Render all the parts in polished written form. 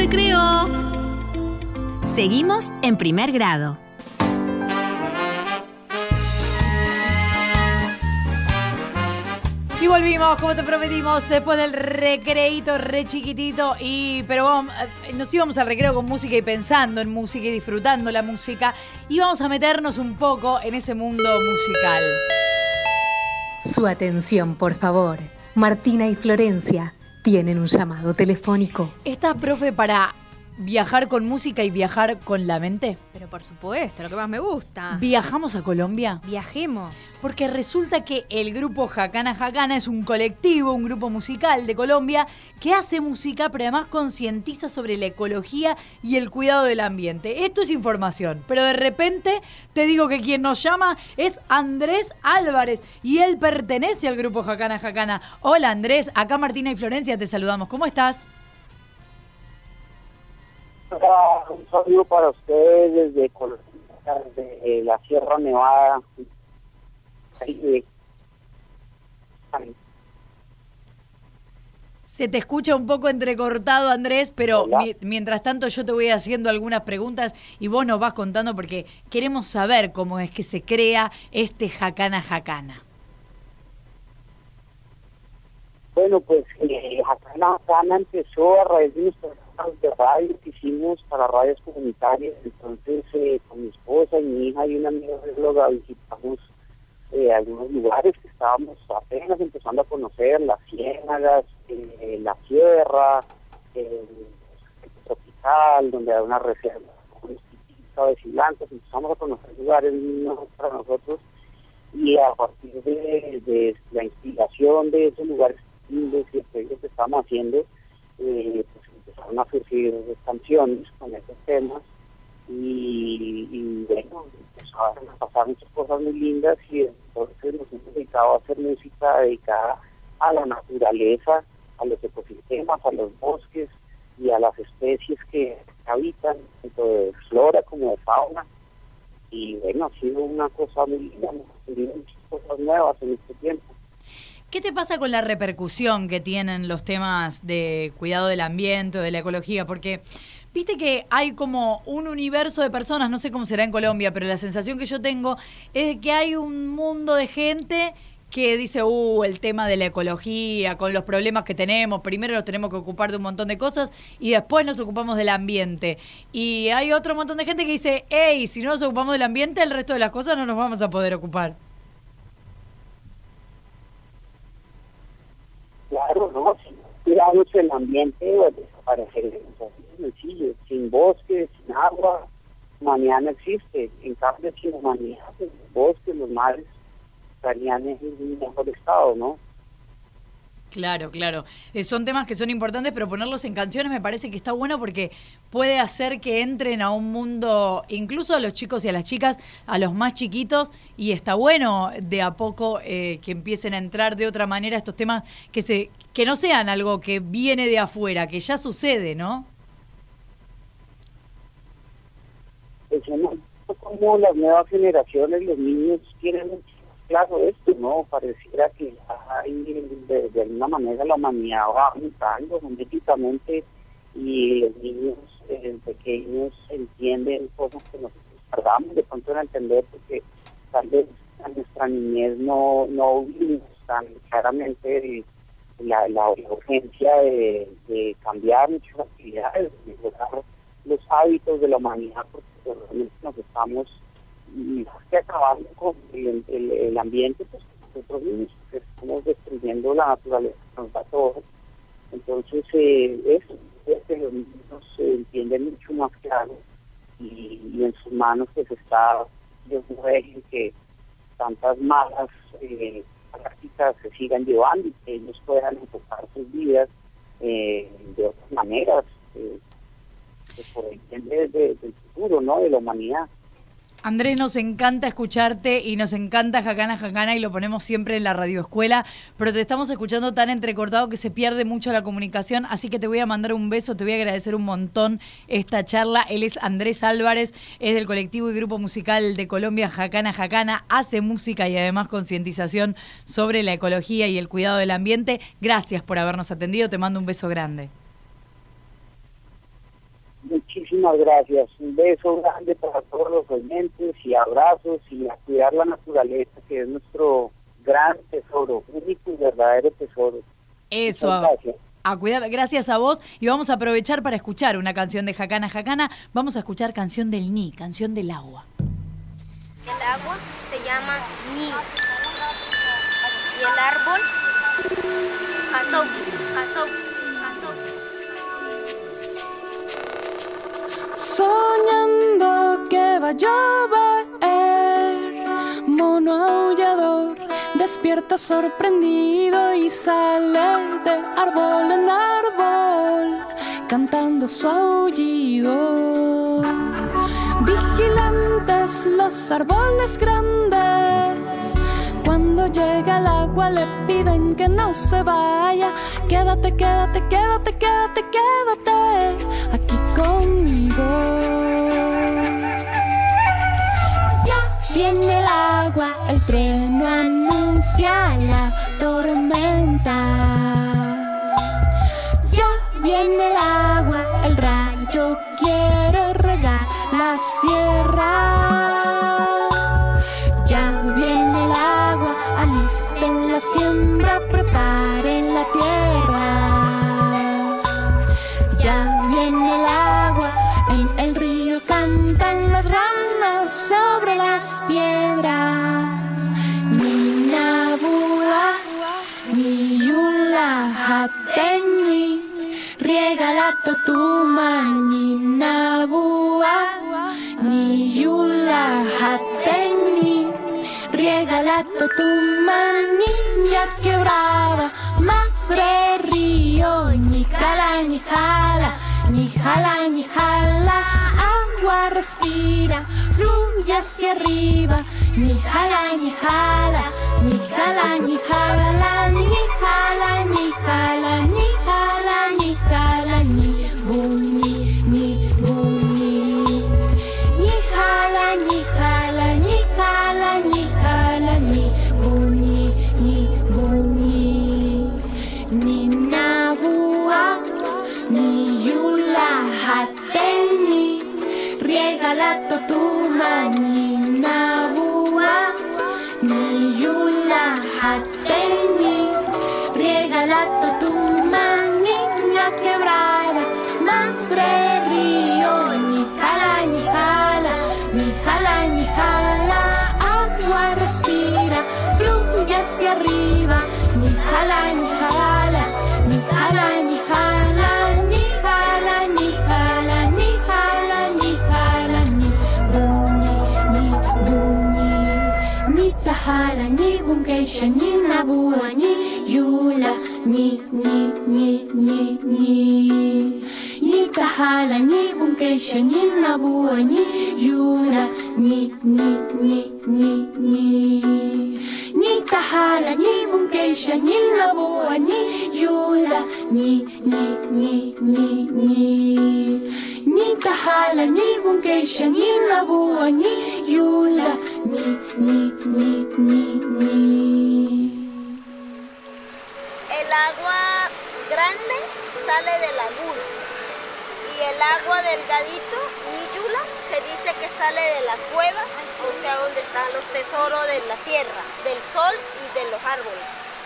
recreo. Seguimos en primer grado. Y volvimos, como te prometimos, después del recreíto re chiquitito. Pero nos íbamos al recreo con música y pensando en música y disfrutando la música. Y vamos a meternos un poco en ese mundo musical. Su atención, por favor. Martina y Florencia tienen un llamado telefónico. ¿Estás, profe, para viajar con música y viajar con la mente? Pero por supuesto, lo que más me gusta. ¿Viajamos a Colombia? Viajemos. Porque resulta que el grupo Jacana Jacana es un colectivo, un grupo musical de Colombia que hace música, pero además concientiza sobre la ecología y el cuidado del ambiente. Esto es información, pero de repente te digo que quien nos llama es Andrés Álvarez y él pertenece al grupo Jacana Jacana. Hola Andrés, acá Martina y Florencia te saludamos. ¿Cómo estás? Un saludo para ustedes desde Colombia, desde la Sierra Nevada. Se te escucha un poco entrecortado, Andrés, pero mientras tanto yo te voy haciendo algunas preguntas y vos nos vas contando porque queremos saber cómo es que se crea este Jacana Jacana. Bueno, pues Jacana Jacana empezó a raíz de nuestros de radio que hicimos para radios comunitarias. Entonces con mi esposa y mi hija y una amiga bióloga visitamos algunos lugares que estábamos apenas empezando a conocer, las ciénagas, la sierra, el tropical, donde hay una reserva de blancos. Empezamos a conocer lugares nuevos para nosotros y a partir de la inspiración de esos lugares lindos y proyectos que estamos haciendo, pues empezaron a surgir canciones con esos temas y bueno, empezaron a pasar muchas cosas muy lindas y entonces nos hemos dedicado a hacer música dedicada a la naturaleza, a los ecosistemas, a los bosques y a las especies que habitan, tanto de flora como de fauna. Y bueno, ha sido una cosa muy linda, hemos aprendido muchas cosas nuevas en este tiempo. ¿Qué te pasa con la repercusión que tienen los temas de cuidado del ambiente, de la ecología? Porque viste que hay como un universo de personas, no sé cómo será en Colombia, pero la sensación que yo tengo es que hay un mundo de gente que dice, el tema de la ecología, con los problemas que tenemos, primero nos tenemos que ocupar de un montón de cosas y después nos ocupamos del ambiente. Y hay otro montón de gente que dice, si no nos ocupamos del ambiente, el resto de las cosas no nos vamos a poder ocupar. Claro, no, si cuidamos el ambiente va a desaparecer. Es sencillo, sin bosques, sin agua, mañana existe. En cambio, sin humanidad, pues, los bosques, los mares estarían en un mejor estado, ¿no? Claro, claro. Son temas que son importantes, pero ponerlos en canciones me parece que está bueno porque puede hacer que entren a un mundo, incluso a los chicos y a las chicas, a los más chiquitos, y está bueno de a poco que empiecen a entrar de otra manera estos temas que no sean algo que viene de afuera, que ya sucede, ¿no? Pues como las nuevas generaciones, los niños quieren claro esto, ¿no? Pareciera que hay, de alguna manera la humanidad va mutando genéticamente y los niños pequeños entienden cosas que nosotros tardamos de pronto en entender porque tal vez en nuestra niñez no vimos tan claramente la urgencia de cambiar muchas actividades, de mejorar los hábitos de la humanidad porque realmente nos estamos que acabando con el ambiente, pues nosotros mismos, que estamos destruyendo la naturaleza que nos da todo. Entonces, eso es que los niños entienden mucho más claro y en sus manos pues está Dios mueren que tantas malas prácticas se sigan llevando y que ellos puedan enfocar sus vidas de otras maneras, pues por el bien del futuro, ¿no? De la humanidad. Andrés, nos encanta escucharte y nos encanta Jacana Jacana y lo ponemos siempre en la radioescuela, pero te estamos escuchando tan entrecortado que se pierde mucho la comunicación, así que te voy a mandar un beso, te voy a agradecer un montón esta charla. Él es Andrés Álvarez, es del colectivo y grupo musical de Colombia Jacana Jacana, hace música y además concientización sobre la ecología y el cuidado del ambiente. Gracias por habernos atendido, te mando un beso grande. Muchísimas gracias. Un beso grande para todos los oyentes y abrazos y a cuidar la naturaleza, que es nuestro gran tesoro, único y verdadero tesoro. Eso. Muchas gracias. A cuidar, gracias a vos. Y vamos a aprovechar para escuchar una canción de Jacana Jacana. Vamos a escuchar Canción del Ni, Canción del Agua. El agua se llama Ni. Y el árbol, Jasou, Jasou, Jasou. Soñando que va a llover, mono aullador despierta sorprendido y sale de árbol en árbol cantando su aullido. Vigilantes los árboles grandes, cuando llega el agua le piden que no se vaya. Quédate, quédate, quédate, quédate, quédate aquí conmigo. Ya viene el agua, el trueno anuncia la tormenta. Ya viene el agua, el rayo quiere regar la sierra. Ya viene el agua, alisten la siembra, preparen la tierra. Ya viene el agua, en el río cantan las ranas sobre las piedras. Ni Nabúa, ni Yula Hatenui, riega Totuma, ni Nabúa, ni Yula Hatenui, riega Totuma, niña quebrada, madre río, ni jala, ni jala, ni jala, ni jala, agua respira, fluye hacia arriba, ni jala, ni jala, ni jala, ni jala, ni jala, ni jala, ni jala, ni jala, ni buni, ni buni, ni jala, ni jala, ni jala, ni jala, ni buni, ni buni, ni Nabúa, ni Yula Hatenui, riega la Totuma, ni Nabúa, ni Yula Hatenui, riega la Totuma, niña quebrada, madre río, ni jala, ni jala, ni jala, ni jala, agua respira, fluye hacia arriba, ni jala, ni jala, ni jala, ni jala, ni jala, ni jala, ni jala, ni jala, ni buni, ni buni, ni tajala, ni bunkeisha, ni Nabúa, ni Yula, ni tajala, ni bunkeisha, ni Nabúa, ni Yula, ni tajala, ni bunkeisha, ni Nabúa, ni Yula, ni tajala, ni bunkeisha, ni Nabúa, ni Yula, El agua grande sale de la luna y el agua delgadito, Niyula, se dice que sale de la cueva, o sea, donde están los tesoros de la tierra, del sol y de los árboles.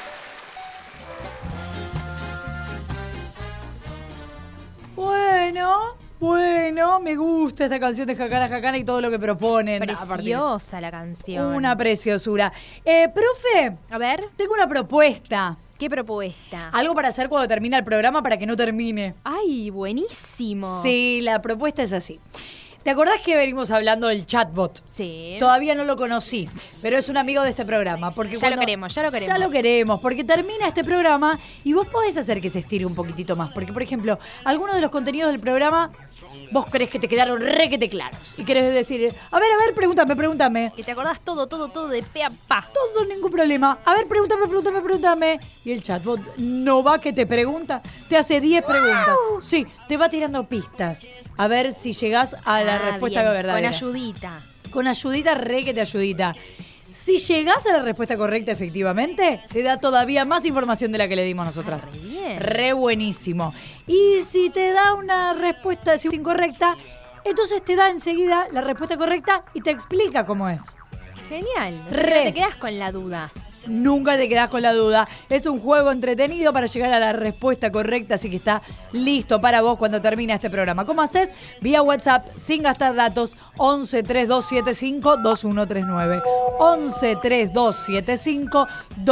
Bueno, me gusta esta canción de Jacana Jacana y todo lo que proponen. Preciosa la canción. Una preciosura. Profe, A ver, tengo una propuesta. ¿qué propuesta? Algo para hacer cuando termina el programa para que no termine. ¡Ay, buenísimo! Sí, la propuesta es así. ¿Te acordás que venimos hablando del chatbot? Sí. Todavía no lo conocí, pero es un amigo de este programa. Porque Ya lo queremos. Ya lo queremos, porque termina este programa y vos podés hacer que se estire un poquitito más. Porque, por ejemplo, algunos de los contenidos del programa vos crees que te quedaron requete claros. Y querés decir, a ver, pregúntame. Que te acordás todo de pe a pa. Todo, ningún problema. A ver, pregúntame. Y el chatbot no va que te pregunta, te hace 10 preguntas. Sí, te va tirando pistas. A ver si llegás a la respuesta bien, verdadera. con ayudita. Con ayudita, re que te ayudita. Si llegás a la respuesta correcta, efectivamente, te da todavía más información de la que le dimos nosotras. Re bien. Re buenísimo. Y si te da una respuesta incorrecta, entonces te da enseguida la respuesta correcta y te explica cómo es. Genial. Re. No te quedas con la duda. Nunca te quedás con la duda. Es un juego entretenido para llegar a la respuesta correcta, así que está listo para vos cuando termine este programa. ¿Cómo haces? Vía WhatsApp, sin gastar datos, 11 3275 2139. 11 3275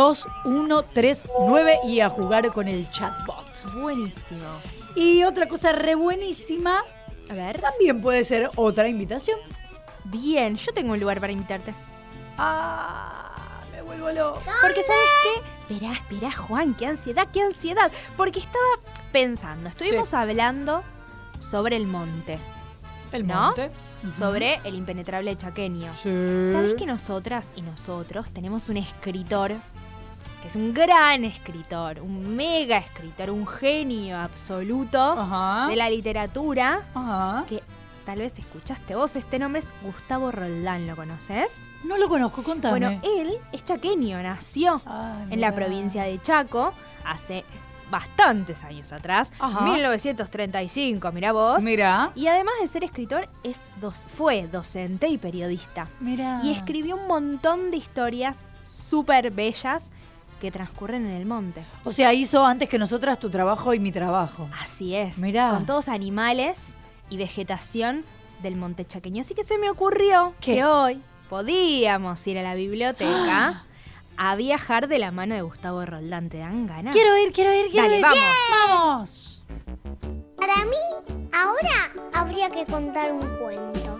2139 y a jugar con el chatbot. Buenísimo. Y otra cosa re buenísima, A ver. también puede ser otra invitación. Bien, yo tengo un lugar para invitarte. Me vuelvo loco. Porque ¿sabes qué? Esperá, Juan, qué ansiedad. Porque estaba pensando, estuvimos hablando sobre el monte, El ¿no? monte. sobre el impenetrable chaqueño. Sí. ¿Sabes que nosotras y nosotros tenemos un escritor que es un gran escritor, un mega escritor, un genio absoluto Ajá. de la literatura, Ajá. que tal vez escuchaste vos? Este nombre es Gustavo Roldán, ¿lo conoces? No lo conozco, contame. Bueno, él es chaqueño, nació Ay, en la mirá. provincia de Chaco hace bastantes años atrás, Ajá. 1935, mirá vos. Mirá. Y además de ser escritor, fue docente y periodista. Mirá. Y escribió un montón de historias súper bellas que transcurren en el monte. O sea, hizo antes que nosotras tu trabajo y mi trabajo. Así es. Mirá. Con todos animales y vegetación del monte chaqueño. Así que se me ocurrió ¿Qué? que hoy podíamos ir a la biblioteca a viajar de la mano de Gustavo Roldán. ¿Te dan ganas? Quiero ir. Dale, vamos. ¡Vamos! Para mí, ahora habría que contar un cuento.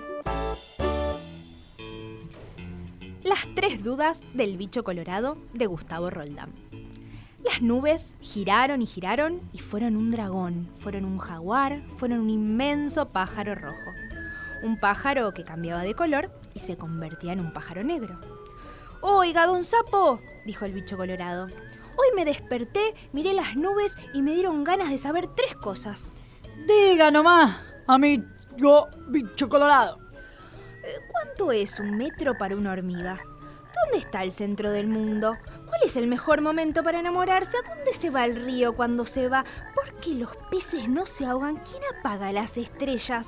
Las 3 dudas del bicho colorado de Gustavo Roldán. Las nubes giraron y giraron y fueron un dragón, fueron un jaguar, fueron un inmenso pájaro rojo. Un pájaro que cambiaba de color y se convertía en un pájaro negro. «Oiga, don Sapo», dijo el bicho colorado, «hoy me desperté, miré las nubes y me dieron ganas de saber 3 cosas». Diga nomás, amigo bicho colorado. ¿Cuánto es 1 metro para una hormiga? ¿Dónde está el centro del mundo? ¿Cuál es el mejor momento para enamorarse? ¿A dónde se va el río cuando se va? ¿Por qué los peces no se ahogan? ¿Quién apaga las estrellas?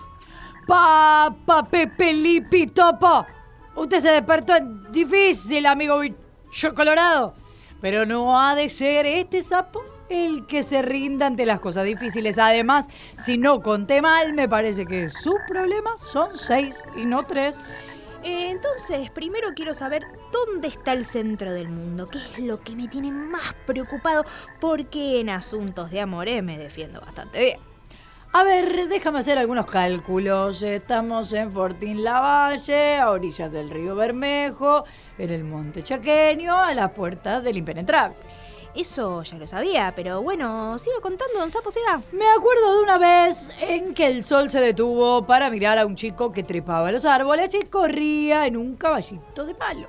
Papa, Pepe, Lipi, Topo. Usted se despertó en difícil, amigo bicho colorado. Pero no ha de ser este sapo el que se rinda ante las cosas difíciles. Además, si no conté mal, me parece que sus problemas son 6 y no 3. Entonces, primero quiero saber dónde está el centro del mundo, qué es lo que me tiene más preocupado, porque en asuntos de amores me defiendo bastante bien. A ver, déjame hacer algunos cálculos. Estamos en Fortín Lavalle, a orillas del río Bermejo, en el monte chaqueño, a las puertas del impenetrable. Eso ya lo sabía, pero bueno, siga contando, don Sapo, siga. Me acuerdo de una vez en que el sol se detuvo para mirar a un chico que trepaba los árboles y corría en un caballito de palo.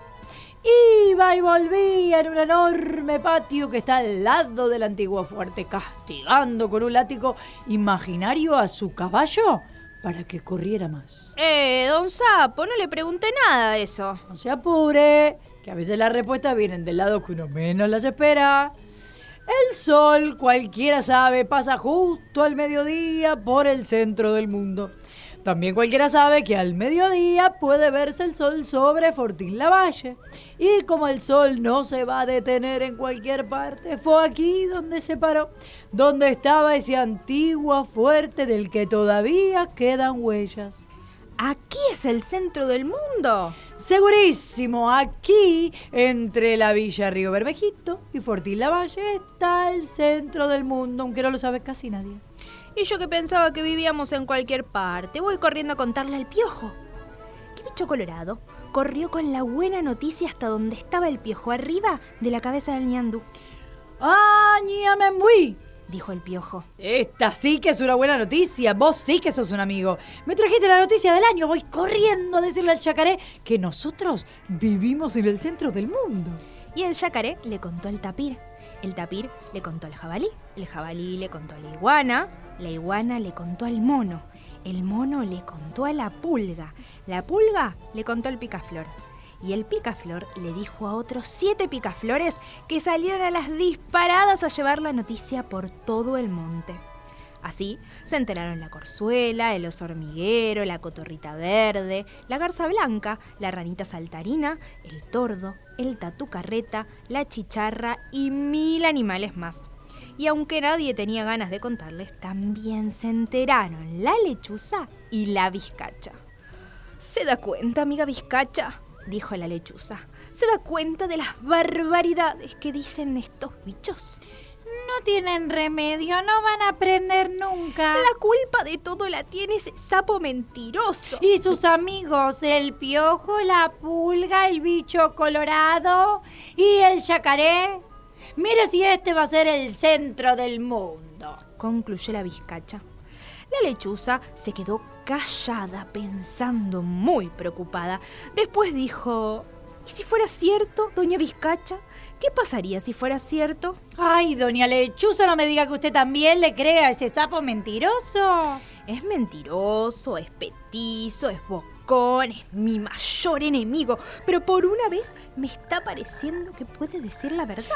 Iba y volvía en un enorme patio que está al lado del antiguo fuerte, castigando con un látigo imaginario a su caballo para que corriera más. Don Sapo, no le pregunté nada de eso. No se apure, que a veces las respuestas vienen del lado que uno menos las espera. El sol, cualquiera sabe, pasa justo al mediodía por el centro del mundo. También cualquiera sabe que al mediodía puede verse el sol sobre Fortín Lavalle. Y como el sol no se va a detener en cualquier parte, fue aquí donde se paró, donde estaba ese antiguo fuerte del que todavía quedan huellas. ¿Aquí es el centro del mundo? Segurísimo, aquí, entre la Villa Río Bermejito y Fortín Lavalle, está el centro del mundo, aunque no lo sabe casi nadie. Y yo que pensaba que vivíamos en cualquier parte, voy corriendo a contarle al piojo. ¿Qué bicho colorado? Corrió con la buena noticia hasta donde estaba el piojo, arriba de la cabeza del ñandú. ¡Ah, ñamembuí! Dijo el piojo. Esta sí que es una buena noticia, vos sí que sos un amigo. Me trajiste la noticia del año, voy corriendo a decirle al yacaré que nosotros vivimos en el centro del mundo. Y el yacaré le contó al tapir. El tapir le contó al jabalí. El jabalí le contó a la iguana le contó al mono. El mono le contó a la pulga le contó al picaflor. y el picaflor le dijo a otros 7 picaflores que salieran a las disparadas a llevar la noticia por todo el monte. Así se enteraron la corzuela, el oso hormiguero, la cotorrita verde, la garza blanca, la ranita saltarina, el tordo, el tatú carreta, la chicharra y 1000 animales más. Y aunque nadie tenía ganas de contarles, también se enteraron la lechuza y la vizcacha. ¿Se da cuenta, amiga vizcacha?, dijo la lechuza. ¿Se da cuenta de las barbaridades que dicen estos bichos? No tienen remedio, no van a aprender nunca. La culpa de todo la tiene ese sapo mentiroso. Y sus amigos, el piojo, la pulga, el bicho colorado y el yacaré. Mire si este va a ser el centro del mundo, concluyó la vizcacha. La lechuza se quedó callada, pensando muy preocupada. Después dijo: ¿y si fuera cierto, doña Vizcacha? ¿Qué pasaría si fuera cierto? Ay, doña Lechuza, no me diga que usted también le cree a ese sapo mentiroso. Es mentiroso, es petizo, es bocón, es mi mayor enemigo. Pero por una vez me está pareciendo que puede decir la verdad.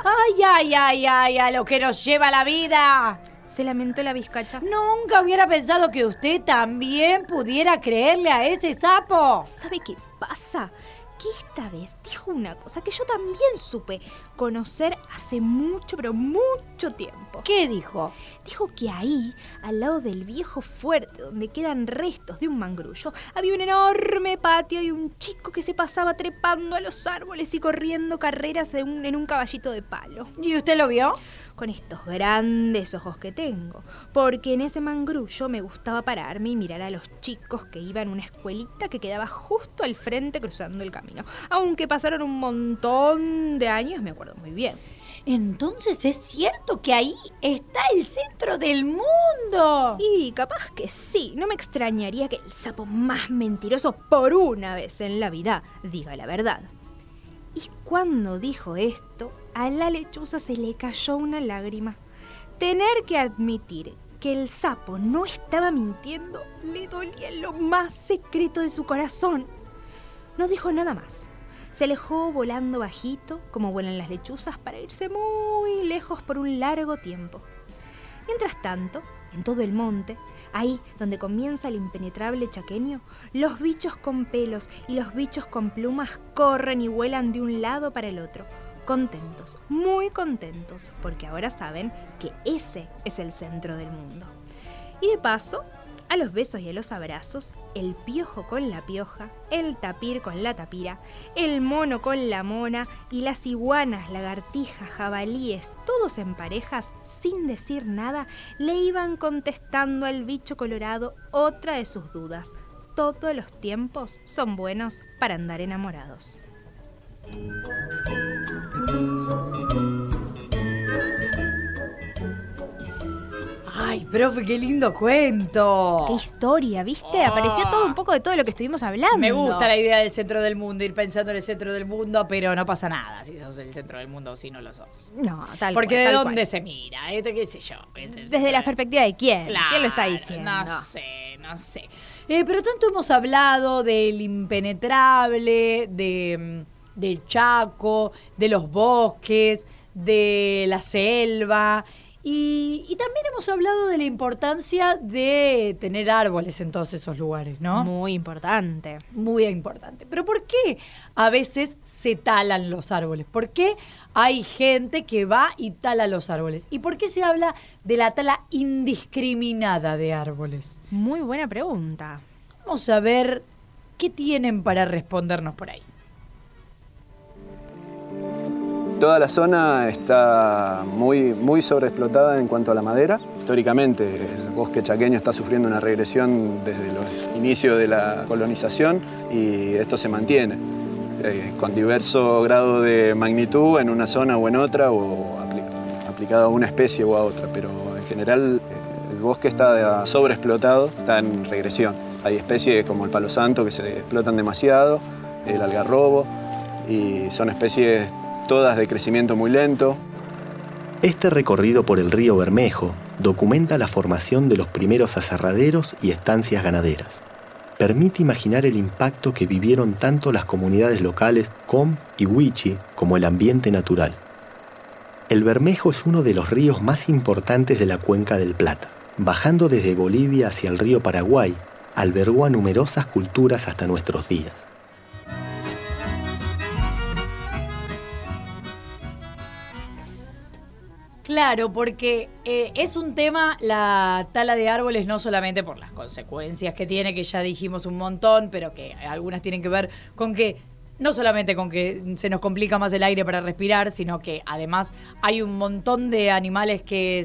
Ay, a lo que nos lleva la vida. Se lamentó la vizcacha. Nunca hubiera pensado que usted también pudiera creerle a ese sapo. ¿Sabe qué pasa? Que esta vez dijo una cosa que yo también supe conocer hace mucho, pero mucho tiempo. ¿Qué dijo? Dijo que ahí, al lado del viejo fuerte, donde quedan restos de un mangrullo, había un enorme patio y un chico que se pasaba trepando a los árboles y corriendo carreras en un caballito de palo. ¿Y usted lo vio? Con estos grandes ojos que tengo, porque en ese mangrullo me gustaba pararme y mirar a los chicos que iban a una escuelita que quedaba justo al frente cruzando el camino. Aunque pasaron un montón de años, me acuerdo muy bien. Entonces es cierto que ahí está el centro del mundo. Y capaz que sí, no me extrañaría que el sapo más mentiroso por una vez en la vida diga la verdad. Y cuando dijo esto, a la lechuza se le cayó una lágrima. Tener que admitir que el sapo no estaba mintiendo le dolía en lo más secreto de su corazón. No dijo nada más. Se alejó volando bajito, como vuelan las lechuzas, para irse muy lejos por un largo tiempo. Mientras tanto, en todo el monte, ahí donde comienza el impenetrable chaqueño, los bichos con pelos y los bichos con plumas corren y vuelan de un lado para el otro, contentos, muy contentos, porque ahora saben que ese es el centro del mundo. Y de paso, a los besos y a los abrazos, el piojo con la pioja, el tapir con la tapira, el mono con la mona y las iguanas, lagartijas, jabalíes, todos en parejas, sin decir nada, le iban contestando al bicho colorado otra de sus dudas. Todos los tiempos son buenos para andar enamorados. Ay, profe, qué lindo cuento. ¡Qué historia! ¿Viste? Apareció todo un poco de todo lo que estuvimos hablando. Me gusta la idea del centro del mundo, ir pensando en el centro del mundo, pero no pasa nada si sos el centro del mundo o si no lo sos. No, tal Porque cual, ¿de tal dónde cual. se mira? ¿Qué sé yo? Desde la perspectiva de quién. Claro, ¿Quién lo está diciendo? No sé. Pero tanto hemos hablado del impenetrable, del Chaco, de los bosques, de la selva. Y también hemos hablado de la importancia de tener árboles en todos esos lugares, ¿no? Muy importante. Muy importante. Pero ¿por qué a veces se talan los árboles? ¿Por qué hay gente que va y tala los árboles? ¿Y por qué se habla de la tala indiscriminada de árboles? Muy buena pregunta. Vamos a ver qué tienen para respondernos por ahí. Toda la zona está muy sobreexplotada en cuanto a la madera. Históricamente, el bosque chaqueño está sufriendo una regresión desde los inicios de la colonización y esto se mantiene con diverso grado de magnitud en una zona o en otra o aplicado a una especie o a otra, pero en general el bosque está sobreexplotado, está en regresión. Hay especies como el palo santo que se explotan demasiado, el algarrobo, y son especies todas de crecimiento muy lento. Este recorrido por el río Bermejo documenta la formación de los primeros aserraderos y estancias ganaderas. permite imaginar el impacto que vivieron tanto las comunidades locales, Com y Huichi, como el ambiente natural. El Bermejo es uno de los ríos más importantes de la Cuenca del Plata. Bajando desde Bolivia hacia el río Paraguay, albergó a numerosas culturas hasta nuestros días. Claro, porque es un tema la tala de árboles no solamente por las consecuencias que tiene, que ya dijimos un montón, pero que algunas tienen que ver con que no solamente con que se nos complica más el aire para respirar, sino que además hay un montón de animales que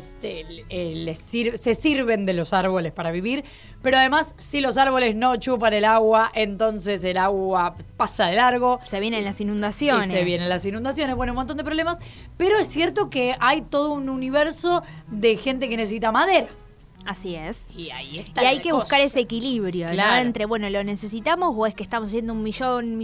se sirven de los árboles para vivir, pero además si los árboles no chupan el agua, entonces el agua pasa de largo. Se vienen las inundaciones. Bueno, un montón de problemas, pero es cierto que hay todo un universo de gente que necesita madera. Así es. Y ahí está. Y hay que buscar ese equilibrio, claro, ¿no? Entre, bueno, ¿lo necesitamos o es que estamos haciendo un millón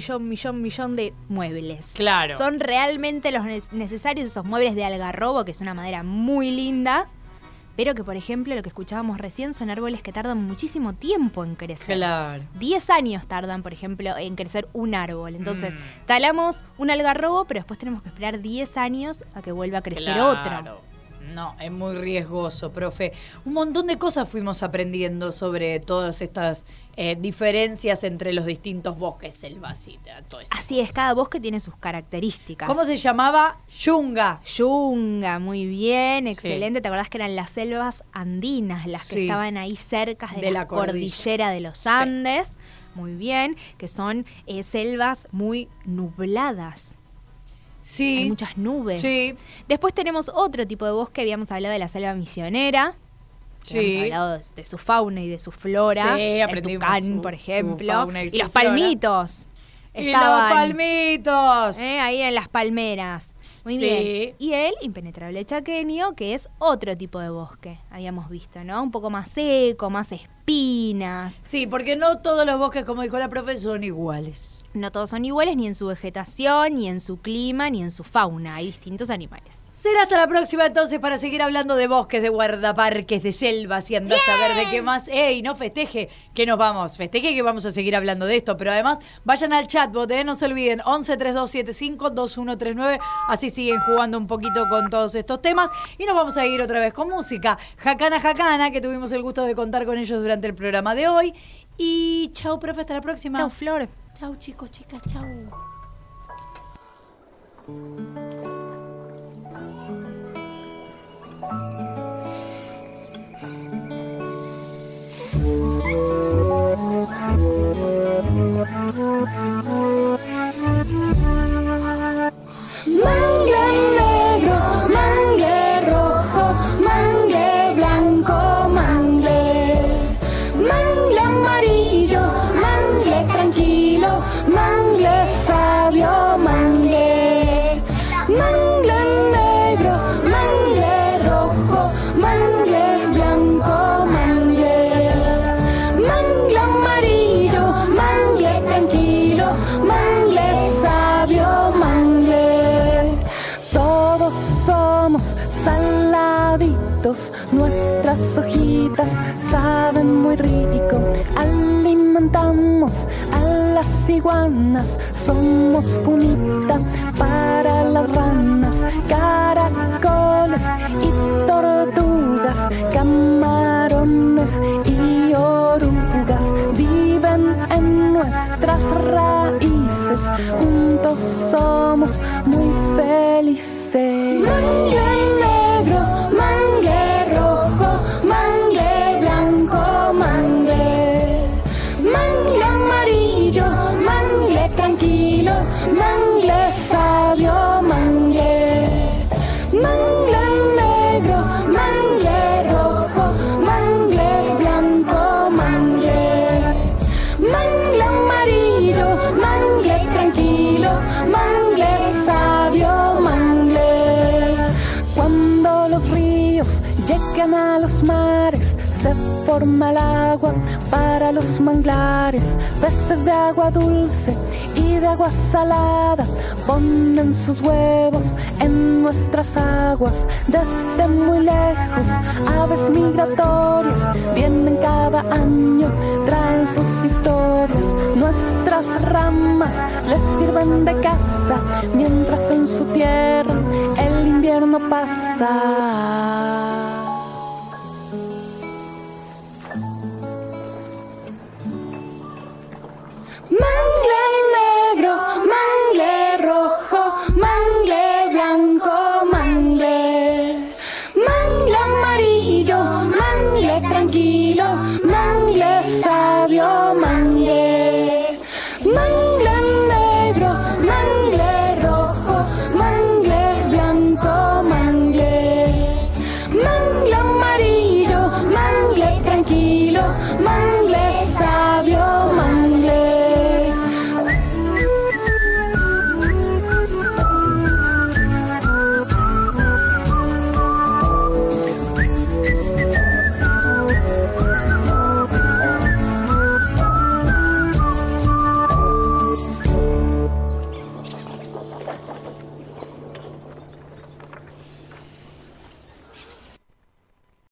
de muebles? Claro. ¿Son realmente los necesarios esos muebles de algarrobo, que es una madera muy linda, pero que, por ejemplo, lo que escuchábamos recién son árboles que tardan muchísimo tiempo en crecer? Claro. 10 años tardan, por ejemplo, en crecer un árbol. Entonces, talamos un algarrobo, pero después tenemos que esperar 10 años a que vuelva a crecer otro. No, es muy riesgoso, profe. Un montón de cosas fuimos aprendiendo sobre todas estas diferencias entre los distintos bosques, selvas y todo eso. Así es, cada bosque tiene sus características. ¿Cómo se llamaba? Yunga. Yunga, muy bien, excelente. Sí. ¿Te acordás que eran las selvas andinas, las que estaban ahí cerca de la cordillera de los Andes? Sí. Muy bien, que son selvas muy nubladas. Sí. Hay muchas nubes. Sí. Después tenemos otro tipo de bosque, habíamos hablado de la selva misionera. Sí. Habíamos hablado de su fauna y de su flora. Sí, aprendimos el tucán, por ejemplo. Y los palmitos. Y los palmitos. Ahí en las palmeras. Muy bien. Y el impenetrable chaqueño, que es otro tipo de bosque, habíamos visto, ¿no? Un poco más seco, más espinas. Sí, porque no todos los bosques, como dijo la profe, son iguales. No todos son iguales, ni en su vegetación, ni en su clima, ni en su fauna. Hay distintos animales. Será hasta la próxima entonces para seguir hablando de bosques, de guardaparques, de selvas y andás a ver de qué más. ¡Ey, no festeje que nos vamos! Festeje que vamos a seguir hablando de esto, pero además vayan al chatbot, no se olviden, 1132752139, así siguen jugando un poquito con todos estos temas y nos vamos a ir otra vez con música. Jacana Jacana, que tuvimos el gusto de contar con ellos durante el programa de hoy. Y chau, profe, hasta la próxima. Chau, Flor. Chau, chicos, chicas, chau. Mangle negro, mangle rojo, mangle blanco, mangle amarillo, mangle tranquilo, mangle sabio, mangle negro, mangle rojo, mangle blanco, mangle amarillo, mangle tranquilo, mangle sabio, mangle. Todos somos saladitos, nuestras hojitas saben muy rico. Alimentamos a las iguanas, somos cunita para las ranas, caracoles y tortugas, camarones y orugas viven en nuestras raíces, juntos somos muy felices. Mangle negro, mangle rojo, mangle blanco, mangle amarillo, mangle tranquilo, mangle sabio, mangle negro, mangle rojo, mangle blanco, mangle amarillo, mangle tranquilo, mangle sabio, mangle. Cuando los ríos llegan a los mares, se forma el agua para los manglares, peces de agua dulce y de agua salada ponen sus huevos en nuestras aguas. Desde muy lejos, aves migratorias vienen cada año, traen sus historias. Nuestras ramas les sirven de casa, mientras en su tierra el invierno pasa.